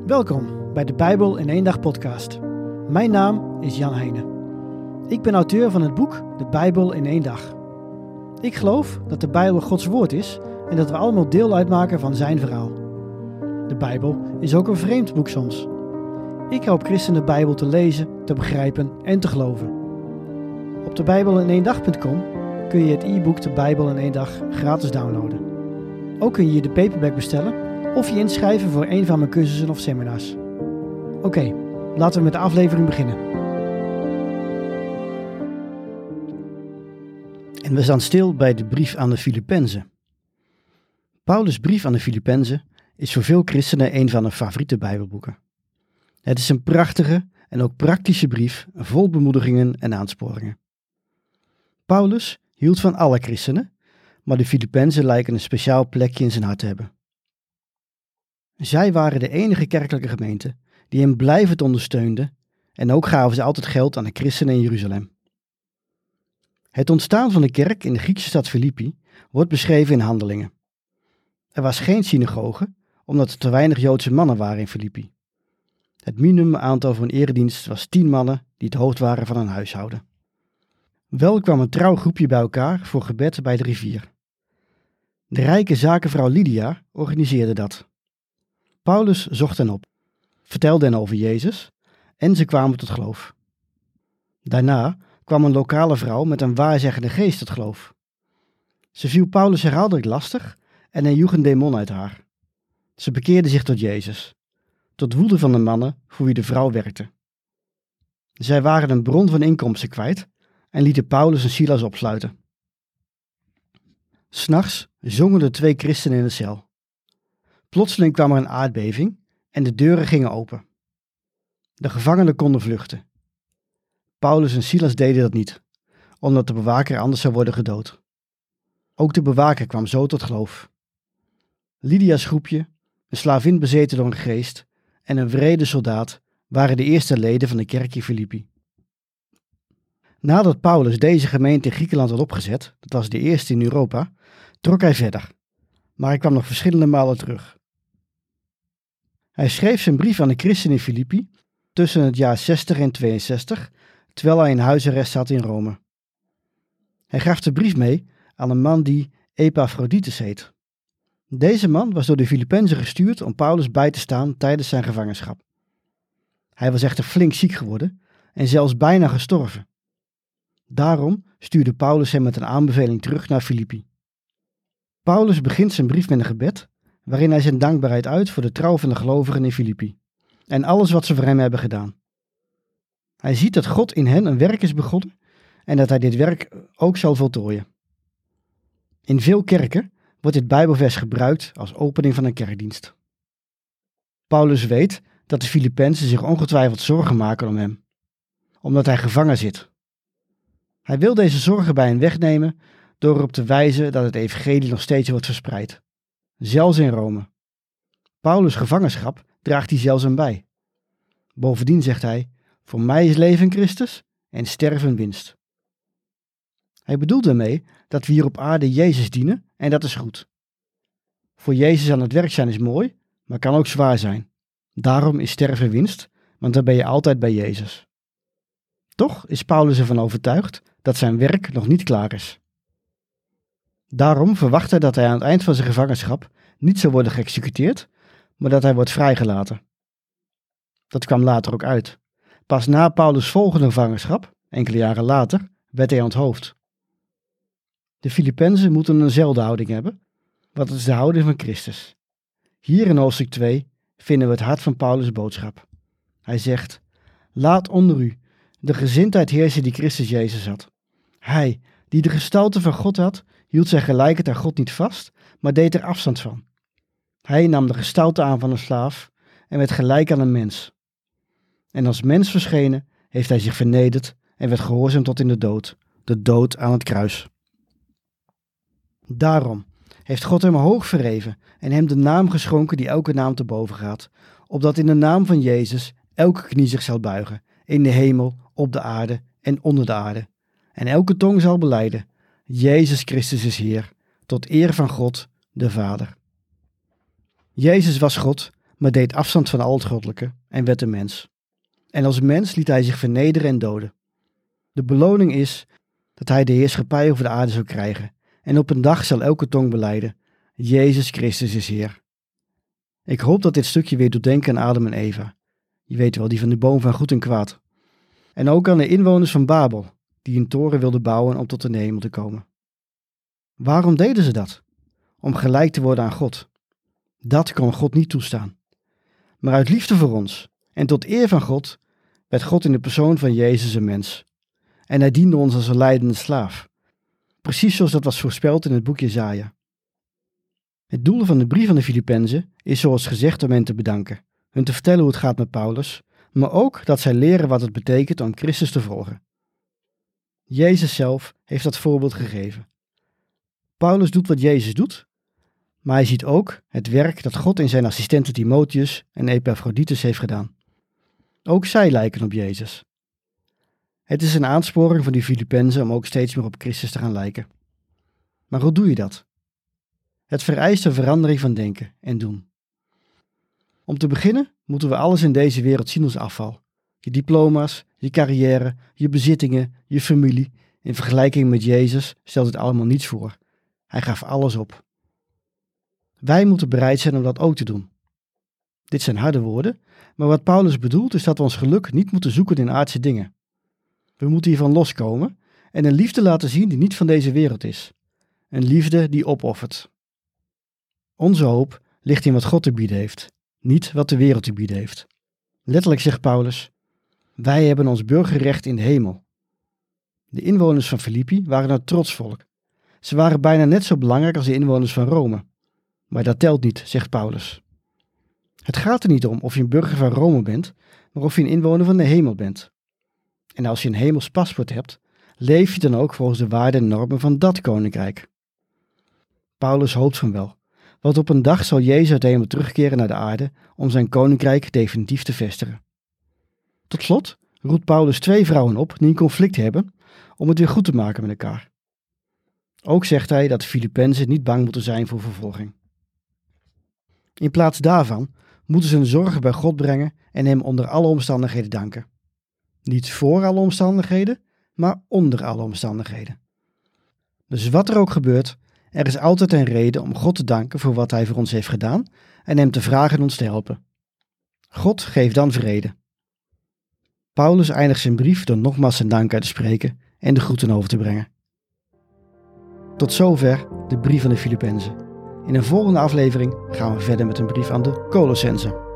Welkom bij de Bijbel in één dag podcast. Mijn naam is Jan Heijnen. Ik ben auteur van het boek De Bijbel in één dag. Ik geloof dat de Bijbel Gods woord is en dat we allemaal deel uitmaken van zijn verhaal. De Bijbel is ook een vreemd boek soms. Ik help christenen de Bijbel te lezen, te begrijpen en te geloven. Op de bijbelineendag.com kun je het e-book De Bijbel in één dag gratis downloaden. Ook kun je de paperback bestellen of je inschrijven voor een van mijn cursussen of seminars. Oké, laten we met de aflevering beginnen. En we staan stil bij de brief aan de Filippenzen. Paulus' brief aan de Filippenzen is voor veel christenen een van de favoriete Bijbelboeken. Het is een prachtige en ook praktische brief vol bemoedigingen en aansporingen. Paulus hield van alle christenen, maar de Filippenzen lijken een speciaal plekje in zijn hart te hebben. Zij waren de enige kerkelijke gemeente die hem blijvend ondersteunde en ook gaven ze altijd geld aan de christenen in Jeruzalem. Het ontstaan van de kerk in de Griekse stad Filippi wordt beschreven in Handelingen. Er was geen synagoge, omdat er te weinig Joodse mannen waren in Filippi. Het minimumaantal voor een eredienst was 10 mannen die het hoofd waren van een huishouden. Wel kwam een trouw groepje bij elkaar voor gebed bij de rivier. De rijke zakenvrouw Lydia organiseerde dat. Paulus zocht hen op, vertelde hen over Jezus en ze kwamen tot geloof. Daarna kwam een lokale vrouw met een waarzeggende geest tot geloof. Ze viel Paulus herhaaldelijk lastig en hij joeg een demon uit haar. Ze bekeerde zich tot Jezus, tot woede van de mannen voor wie de vrouw werkte. Zij waren een bron van inkomsten kwijt en lieten Paulus en Silas opsluiten. 'S Nachts zongen de 2 christenen in de cel. Plotseling kwam er een aardbeving en de deuren gingen open. De gevangenen konden vluchten. Paulus en Silas deden dat niet, omdat de bewaker anders zou worden gedood. Ook de bewaker kwam zo tot geloof. Lydia's groepje, een slavin bezeten door een geest en een wrede soldaat waren de eerste leden van de kerk in Filippi. Nadat Paulus deze gemeente in Griekenland had opgezet, dat was de eerste in Europa, trok hij verder, maar hij kwam nog verschillende malen terug. Hij schreef zijn brief aan de christenen in Filippi tussen het jaar 60 en 62, terwijl hij in huisarrest zat in Rome. Hij gaf de brief mee aan een man die Epaphroditus heet. Deze man was door de Filippenzen gestuurd om Paulus bij te staan tijdens zijn gevangenschap. Hij was echter flink ziek geworden en zelfs bijna gestorven. Daarom stuurde Paulus hem met een aanbeveling terug naar Filippi. Paulus begint zijn brief met een gebed, waarin hij zijn dankbaarheid uit voor de trouw van de gelovigen in Filippi en alles wat ze voor hem hebben gedaan. Hij ziet dat God in hen een werk is begonnen en dat hij dit werk ook zal voltooien. In veel kerken wordt dit Bijbelvers gebruikt als opening van een kerkdienst. Paulus weet dat de Filippenzen zich ongetwijfeld zorgen maken om hem, omdat hij gevangen zit. Hij wil deze zorgen bij hen wegnemen door erop te wijzen dat het evangelie nog steeds wordt verspreid, zelfs in Rome. Paulus' gevangenschap draagt hij zelfs aan bij. Bovendien zegt hij: voor mij is leven Christus en sterven winst. Hij bedoelt daarmee dat we hier op aarde Jezus dienen en dat is goed. Voor Jezus aan het werk zijn is mooi, maar kan ook zwaar zijn. Daarom is sterven winst, want dan ben je altijd bij Jezus. Toch is Paulus ervan overtuigd dat zijn werk nog niet klaar is. Daarom verwacht hij dat hij aan het eind van zijn gevangenschap niet zal worden geëxecuteerd, maar dat hij wordt vrijgelaten. Dat kwam later ook uit. Pas na Paulus' volgende gevangenschap, enkele jaren later, werd hij onthoofd. De Filippenzen moeten eenzelfde houding hebben, want het is de houding van Christus. Hier in hoofdstuk 2 vinden we het hart van Paulus' boodschap. Hij zegt: laat onder u de gezindheid heersen die Christus Jezus had. Hij, die de gestalte van God had, hield zijn gelijkheid aan God niet vast, maar deed er afstand van. Hij nam de gestalte aan van een slaaf en werd gelijk aan een mens. En als mens verschenen heeft hij zich vernederd en werd gehoorzaam tot in de dood aan het kruis. Daarom heeft God hem hoog verheven en hem de naam geschonken die elke naam te boven gaat, opdat in de naam van Jezus elke knie zich zal buigen, in de hemel, op de aarde en onder de aarde. En elke tong zal belijden: Jezus Christus is Heer, tot eer van God, de Vader. Jezus was God, maar deed afstand van al het goddelijke en werd een mens. En als mens liet hij zich vernederen en doden. De beloning is dat hij de heerschappij over de aarde zou krijgen. En op een dag zal elke tong belijden: Jezus Christus is Heer. Ik hoop dat dit stukje weer doet denken aan Adam en Eva. Je weet wel, die van de boom van goed en kwaad. En ook aan de inwoners van Babel, die een toren wilden bouwen om tot de hemel te komen. Waarom deden ze dat? Om gelijk te worden aan God. Dat kon God niet toestaan. Maar uit liefde voor ons en tot eer van God werd God in de persoon van Jezus een mens. En hij diende ons als een lijdende slaaf. Precies zoals dat was voorspeld in het boek Jesaja. Het doel van de brief aan de Filippenzen is zoals gezegd om hen te bedanken, hun te vertellen hoe het gaat met Paulus, maar ook dat zij leren wat het betekent om Christus te volgen. Jezus zelf heeft dat voorbeeld gegeven. Paulus doet wat Jezus doet, maar hij ziet ook het werk dat God in zijn assistenten Timotheus en Epaphroditus heeft gedaan. Ook zij lijken op Jezus. Het is een aansporing van die Filippenzen om ook steeds meer op Christus te gaan lijken. Maar hoe doe je dat? Het vereist een verandering van denken en doen. Om te beginnen moeten we alles in deze wereld zien als afval. Je diploma's, je carrière, je bezittingen, je familie. In vergelijking met Jezus stelt het allemaal niets voor. Hij gaf alles op. Wij moeten bereid zijn om dat ook te doen. Dit zijn harde woorden, maar wat Paulus bedoelt is dat we ons geluk niet moeten zoeken in aardse dingen. We moeten hiervan loskomen en een liefde laten zien die niet van deze wereld is. Een liefde die opoffert. Onze hoop ligt in wat God te bieden heeft, niet wat de wereld te bieden heeft. Letterlijk zegt Paulus: wij hebben ons burgerrecht in de hemel. De inwoners van Filippi waren een trots volk. Ze waren bijna net zo belangrijk als de inwoners van Rome. Maar dat telt niet, zegt Paulus. Het gaat er niet om of je een burger van Rome bent, maar of je een inwoner van de hemel bent. En als je een hemels paspoort hebt, leef je dan ook volgens de waarden en normen van dat koninkrijk. Paulus hoopt van wel, want op een dag zal Jezus uit de hemel terugkeren naar de aarde om zijn koninkrijk definitief te vestigen. Tot slot roept Paulus 2 vrouwen op die een conflict hebben om het weer goed te maken met elkaar. Ook zegt hij dat de Filippenzen niet bang moeten zijn voor vervolging. In plaats daarvan moeten ze hun zorgen bij God brengen en hem onder alle omstandigheden danken. Niet voor alle omstandigheden, maar onder alle omstandigheden. Dus wat er ook gebeurt, er is altijd een reden om God te danken voor wat hij voor ons heeft gedaan en hem te vragen ons te helpen. God geeft dan vrede. Paulus eindigt zijn brief door nogmaals zijn dank uit te spreken en de groeten over te brengen. Tot zover de brief aan de Filippenzen. In een volgende aflevering gaan we verder met een brief aan de Colossenzen.